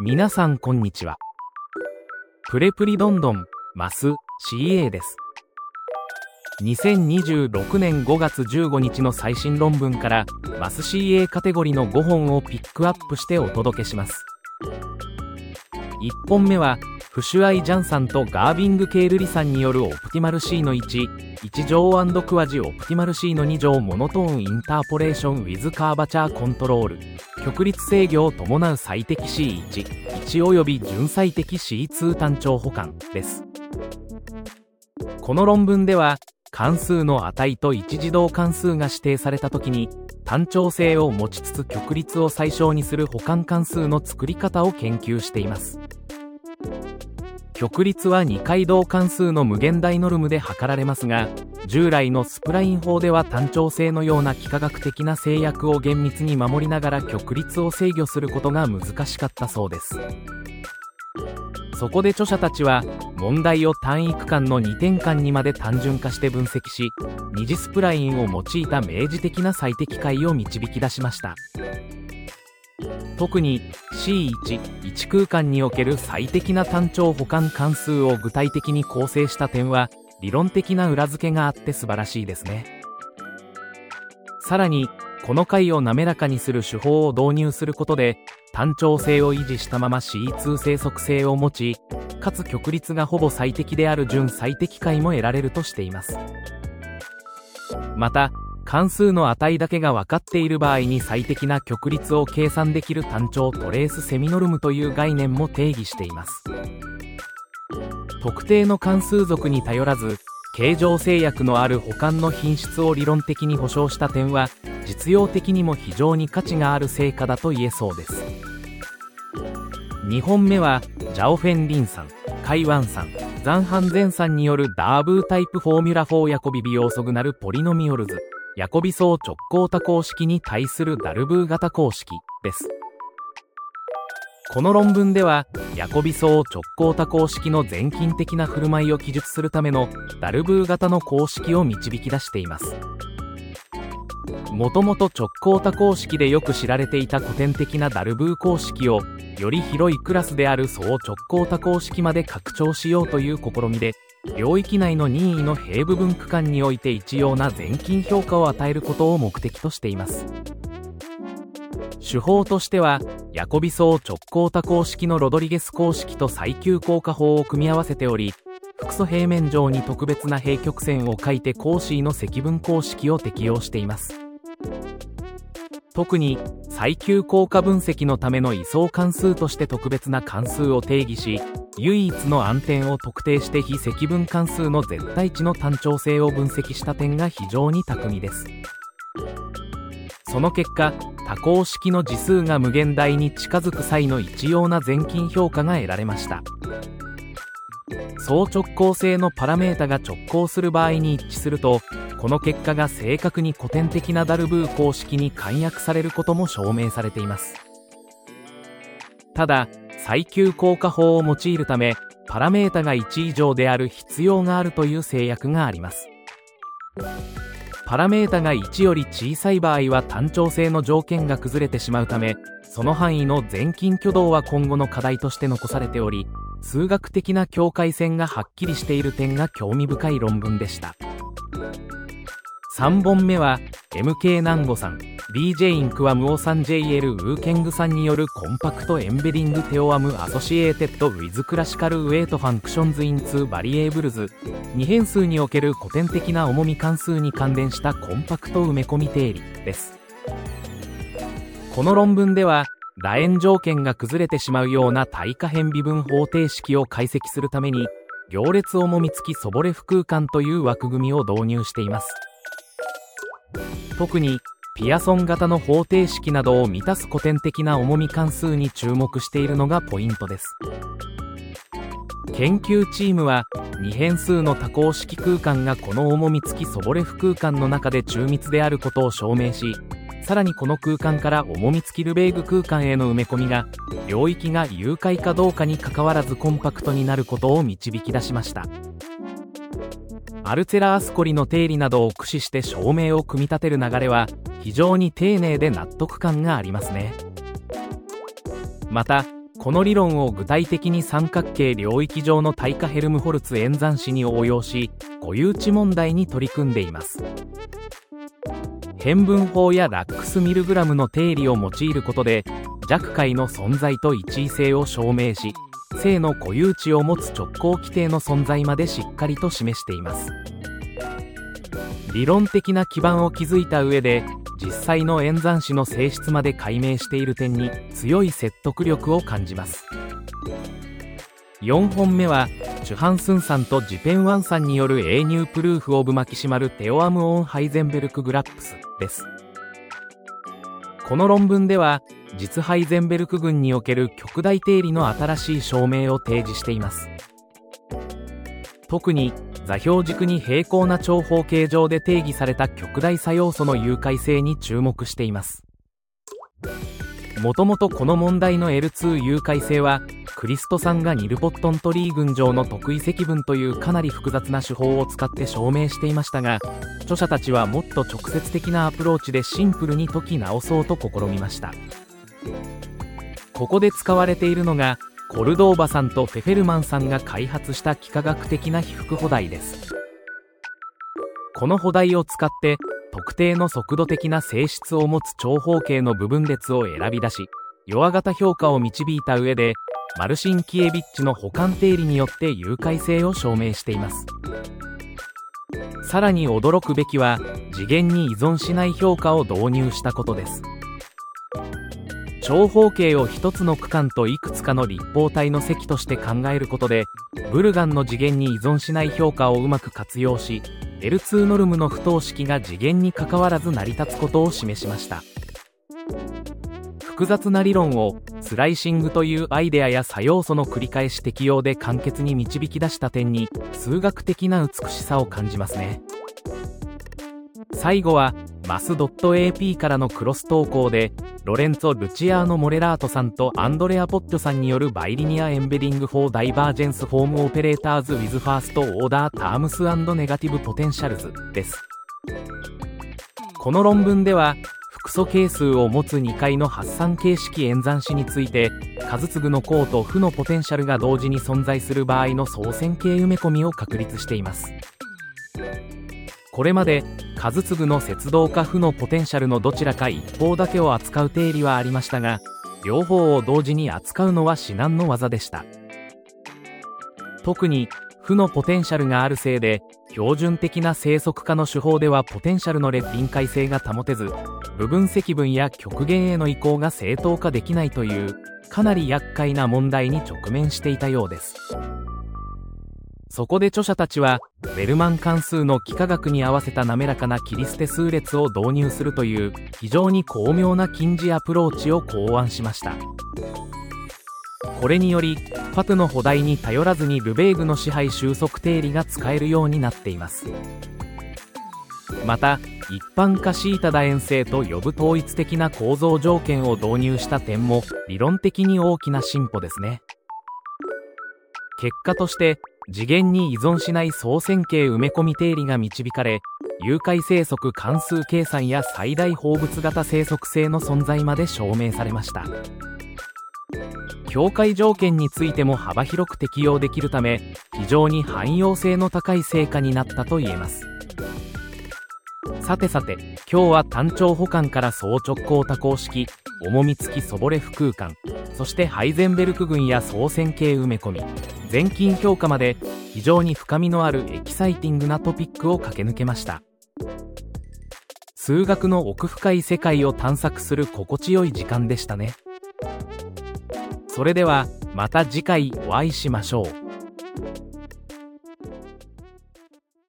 皆さんこんにちは。プレプリどんどんマス CA です。2026年5月15日の最新論文からマス CA カテゴリーの5本をピックアップしてお届けします。1本目はフシュアイ・ジャンさんとガービング・ケールリさんによるオプティマル C の1乗&クワジオプティマル C の2乗モノトーンインターポレーション with カーバチャーコントロール極率制御を伴う最適 C1 および準最適 C2 単調補完です。この論文では関数の値と一自動関数が指定されたときに単調性を持ちつつ極率を最小にする補完関数の作り方を研究しています。極率は二階動関数の無限大ノルムで測られますが、従来のスプライン法では単調性のような幾何学的な制約を厳密に守りながら極率を制御することが難しかったそうです。そこで著者たちは問題を単位区間の2点間にまで単純化して分析し、二次スプラインを用いた明示的な最適解を導き出しました。特に C1 空間における最適な単調補完関数を具体的に構成した点は理論的な裏付けがあって素晴らしいですね。さらにこの解を滑らかにする手法を導入することで単調性を維持したまま C2 生息性を持ち、かつ極率がほぼ最適である準最適解も得られるとしています。また関数の値だけが分かっている場合に最適な極率を計算できる単調トレースセミノルムという概念も定義しています。特定の関数属に頼らず形状制約のある補完の品質を理論的に保証した点は実用的にも非常に価値がある成果だと言えそうです。2本目はジャオフェンリンさん、カイワンさん、ザンハンゼンさんによるダーブータイプフォーミュラ4ヤコビビオーソグナルポリノミオルズヤコビ相直行多項式に対するダルブー型公式です。この論文ではヤコビ相直行多項式の全近的な振る舞いを記述するためのダルブー型の公式を導き出しています。もともと直行多項式でよく知られていた古典的なダルブー公式をより広いクラスである相直行多項式まで拡張しようという試みで、領域内の任意の平部分区間において一様な全近評価を与えることを目的としています。手法としてはヤコビ相直行多項式のロドリゲス公式と最級効果法を組み合わせており、複素平面上に特別な平曲線を書いてコーシーの積分公式を適用しています。特に最級効果分析のための位相関数として特別な関数を定義し、唯一の暗点を特定して非積分関数の絶対値の単調性を分析した点が非常に巧みです。その結果多項式の次数が無限大に近づく際の一様な全近評価が得られました。相直行性のパラメータが直行する場合に一致すると、この結果が正確に古典的なダルブー公式に簡約されることも証明されています。ただ最級効果法を用いるためパラメータが1以上である必要があるという制約があります。パラメータが1より小さい場合は単調性の条件が崩れてしまうため、その範囲の全近挙動は今後の課題として残されており、数学的な境界線がはっきりしている点が興味深い論文でした。3本目は MK 南郷さん、BJ インクワムオさん JL ウーケングさんによるコンパクトエンベディングテオアムアソシエーテッドウィズクラシカルウェイトファンクションズインツーバリエーブルズ二変数における古典的な重み関数に関連したコンパクト埋め込み定理です。この論文では楕円条件が崩れてしまうような対可変微分方程式を解析するために行列重み付きソボレフ空間という枠組みを導入しています。特にピアソン型の方程式などを満たす古典的な重み関数に注目しているのがポイントです。研究チームは二変数の多項式空間がこの重み付きソボレフ空間の中で中密であることを証明し、さらにこの空間から重み付きルベーグ空間への埋め込みが領域が有解かどうかにかかわらずコンパクトになることを導き出しました。アルツェラ・アスコリの定理などを駆使して証明を組み立てる流れは非常に丁寧で納得感がありますね。またこの理論を具体的に三角形領域上の対価ヘルムホルツ演算子に応用し、固有値問題に取り組んでいます。変分法やラックスミルグラムの定理を用いることで、弱解の存在と一位性を証明し、正の固有値を持つ直行規定の存在までしっかりと示しています。理論的な基盤を築いた上で、実際の演算子の性質まで解明している点に強い説得力を感じます。4本目はチュハンスンさんとジペンワンさんによる永入プルーフオブマキシマルテオアムオンハイゼンベルクグラップスです。この論文では実ハイゼンベルク群における極大定理の新しい証明を提示しています。特に座標軸に平行な長方形上で定義された極大差要素の有解性に注目しています。もともとこの問題の L2 有解性はクリストさんがニルポットントリー群上の特異積分というかなり複雑な手法を使って証明していましたが、著者たちはもっと直接的なアプローチでシンプルに解き直そうと試みました。ここで使われているのがコルドーバさんとフェフェルマンさんが開発した幾何学的な被覆補題です。この補題を使って特定の速度的な性質を持つ長方形の部分列を選び出し、弱型評価を導いた上でマルシンキエビッチの補完定理によって有解性を証明しています。さらに驚くべきは次元に依存しない評価を導入したことです。長方形を一つの区間といくつかの立方体の積として考えることで、ブルガンの次元に依存しない評価をうまく活用し、L2 ノルムの不等式が次元にかかわらず成り立つことを示しました。複雑な理論をスライシングというアイデアや差要素の繰り返し適用で簡潔に導き出した点に数学的な美しさを感じますね。最後はマス .ap からのクロス投稿でロレンツォ・ルチアーノ・モレラートさんとアンドレア・ポッチョさんによるバイリニア・エンベディング・フォー・ダイバージェンス・フォーム・オペレーターズ・ウィズ・ファースト・オーダー・タームス・ネガティブ・ポテンシャルズです。この論文では複素係数を持つ2回の発散形式演算子について数継の項と負のポテンシャルが同時に存在する場合の相線形埋め込みを確立しています。これまで数継の接動か負のポテンシャルのどちらか一方だけを扱う定理はありましたが、両方を同時に扱うのは至難の業でした。特に負のポテンシャルがあるせいで標準的な正則化の手法ではポテンシャルの臨界性が保てず、部分積分や極限への移行が正当化できないというかなり厄介な問題に直面していたようです。そこで著者たちはベルマン関数の幾何学に合わせた滑らかな切り捨て数列を導入するという非常に巧妙な近似アプローチを考案しました。これによりファトゥの補題に頼らずにルベーグの支配収束定理が使えるようになっています。また一般化シータ楕円性と呼ぶ統一的な構造条件を導入した点も理論的に大きな進歩ですね。結果として次元に依存しない相線形埋め込み定理が導かれ、有解生則関数計算や最大放物型生則性の存在まで証明されました。境界条件についても幅広く適用できるため非常に汎用性の高い成果になったと言えます。さて今日は単調補完から相直行多項式、重み付きソボレフ空間、そしてハイゼンベルク群や相線形埋め込み、全近評価まで非常に深みのあるエキサイティングなトピックを駆け抜けました。数学の奥深い世界を探索する心地よい時間でしたね。それではまた次回お会いしましょう。